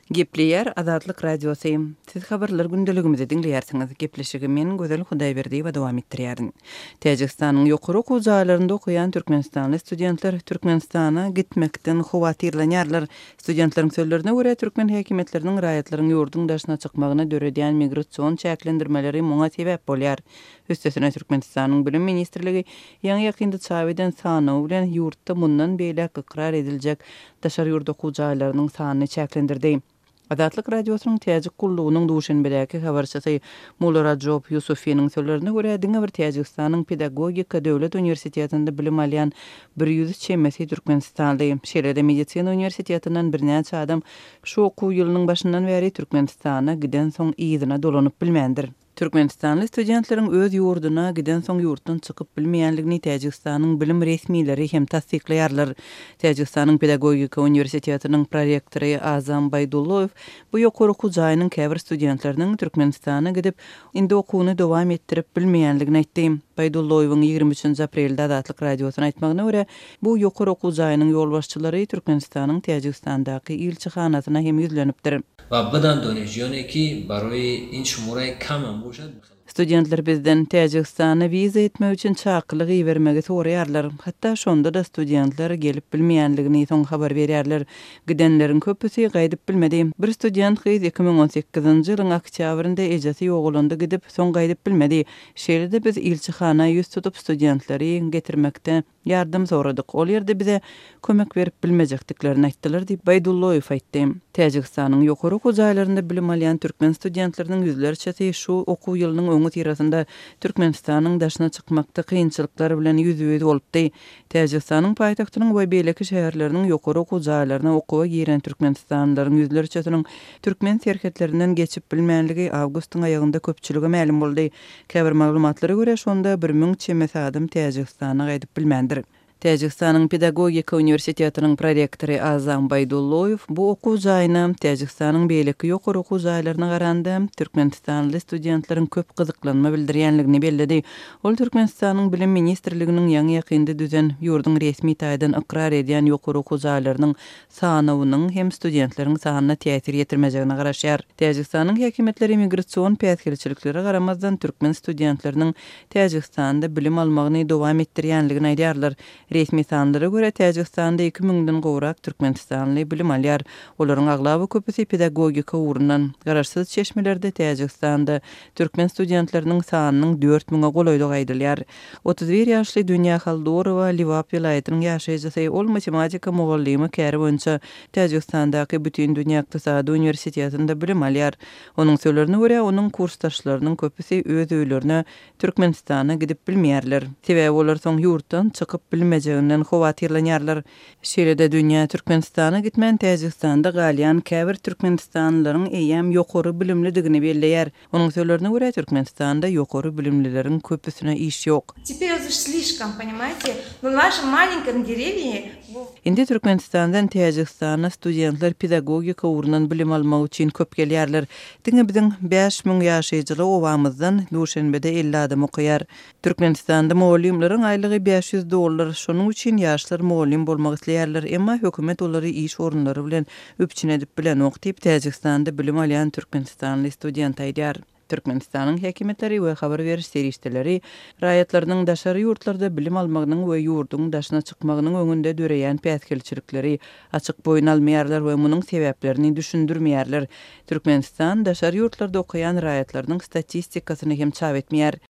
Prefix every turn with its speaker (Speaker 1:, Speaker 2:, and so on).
Speaker 1: Gepleyer Azatlyk Radiosyym. Siz habarlar gündeligimizi dinleýärsiňiz. Gepleşigi men Gözel Hudaýberdi we dowam etdirýärin. Täjikistanyň ýokary okuw jaýlarynda okuýan türkmenstanly studentler Türkmenistana gitmekden howatyrlanýarlar. Studentlaryň sözlerine görä türkmen häkimetleriniň raýatlaryň ýurdun daşyna çykmagyna döredýän migrasiýon çäklendirmeleri muňa sebäp bolýar. Üstesine Türkmenistanyň bilim ministrligi ýa-ni ýakynda çap eden sanaw bilen ýurtda mundan beýle ikrar ediljek daşary ýurda okuw jaýlarynyň sanyny çäklendirdi. Azatlyk Radiosynyň täjik gullugynyň duşanbedäki habarçysy Mulla Job Yusufiynyň sözlerine görä diňe bir Täjikistanyň Pedagogika döwlet universitetinde bilim alýan 100 çemesi Türkmenistanly. Şeýle-de medisina universitetinden birnäçe adam şu okuw ýylynyň başyndan bäri Türkmenistana giden soň ýygyna dolanyp bilmändir. Türkmenistanly studentleriň öz ýurduna giden soň ýurtdan çykyp bilmeýänligini Täjikistanyň bilim resmiýetleri hem tasdiklaýarlar. Täjikistanyň Pedagogika universitetiniň prorektory Azam Baydullayew bu ýokary okuw jaýynyň käbir studentleriniň Türkmenistana gidip indi okuwny dowam etdirip bilmeýänligini aýtdy. Baydullayewiň 23 aprelde Azatlyk Radiosyna aýtmagyna görä, bu ýokary okuw jaýynyň ýolbaşçylary Türkmenistanyň Täjikistandaky ilçihanasyna hem ýüzlenipdir.
Speaker 2: و بدن دانشجویانی که برای این شماره کم هم باشد
Speaker 1: Studentler bizden Täjikistana wiza etmek üçin çakylygy bermegi soraýarlar. Hatda şonda da studentler gelip bilmeýänligini soň habar berýärler. Gidenleriň köpüsi gaýdyp bilmedi. Bir student 2018-nji ýylyň oktýabrynda ejesi ýoğulanda gidip soň gaýdyp bilmedi. Şeýle-de biz ilçihana ýüz tutup studentleri getirmekde ýardym soradyk. Ol ýerde bize kömek berip bilmejekdiklerini aýtdylar diýip Baydullayew aýtdy. Täjikistanyň ýokary okuw jaýlarynda bilim alýan türkmen studentleriniň ýüzlerçesi şu okuw ýylynyň öňü tirasynda Türkmenistanyň daşyna çykmakda kynçylyklar bilen ýüzüňiz bolupdy. Täjikistanyň paýtagtynyň we beýleki şäherleriniň ýokary okuw jaýlaryna okuwa giren türkmenistanlylaryň ýüzlerçesiniň türkmen serketlerinden geçip bilmänligi awgustyň aýagynda köpçüligi ma'lum boldy. Käbir maglumatlary görä şonda 1000 çemesi adam Täjikistana gaýdyp bilmändir. Täjikistanyň Pedagogika universitetiniň prorektory Azam Baydullayew bu okuw jaýyna Täjikistanyň beýleki ýokary okuw jaýlaryna garanda türkmenistanly studentleriň köp gyzyklanma bildirýänligini bellidi. Ol Türkmenistanyň bilim ministrliginiň ýa-ni ýakynda düzen ýurdun resmi taýdan ikrar edýän ýokary okuw jaýlarynyň sanawynyň hem studentleriň sanyna täsir ýetirmejegine garaşýar. Täjikistanyň häkimetleri migrasiýon päsgirçilikleri garamazdan türkmen studentleriniň Täjikistanda bilim almagyny dowam etdirýänligini aýdýarlar. Resmi sanlara görä Täjikistanda 2000-den gowrak türkmenistanly bilim alýar. Olaryň aglaby köpüsi pedagogika urundan. Garaşsyz çeşmelerde Täjikistanda türkmen studentleriniň sanynyň 4000-e golaýdyk aýdylýar. 31 ýaşly Dünýä Haldorowa Liwap vilayatynyň ýaşaýjysy, ol matematika mugallimy käri boýunça Täjikistandaky bütün dünýä ykdysady universitetinde bilim alýar. Onuň sözlerine görä, onuň kursdaşlarynyň köpüsi öz öýlerine Türkmenistana gidip bilmeýärler. Sebäbi olar soň ýurtdan çykyp bilmejeginden howatyrlanýarlar. Şeýle-de dünýä Türkmenistana gitmän Täjikistanda galýan käbir türkmenistanlylaryň eýem ýokary bilimlidigini belleýär. Onuň sözlerine görä Türkmenistanda ýokary bilimlileriň köpüsine iş ýok.
Speaker 3: Теперь уже слишком, понимаете? Но в нашем маленьком деревне
Speaker 1: Indi Türkmenistandan Täjikistana studentler pedagogika urundan bilim almak üçin köp gelýärler. Diňe biziň 5000 ýaşaýjyly owamyzdan Duşanbede 50 adam okuýar. Türkmenistanda muallimleriň aýlygy $500. Şonuň üçin ýaşlar muallim bolmak isleýärler, emma hökümet olary iş orunlary bilen öpçün edip bilen okdyp Täjikistanda bilim alýan türkmenistanly student aýdýar. Türkmenistanyň häkimetleri we habar beriş serişdeleri raýatlarynyň daşary ýurtlarda bilim almagynyň we ýurdun daşyna çykmagynyň öňünde döreýän päsgirçilikleri açyk boyun almaýarlar we munyň sebäplerini düşündirmeýärler. Türkmenistan daşary ýurtlarda okuyan raýatlarynyň statistikasyny hem çap etmeýär.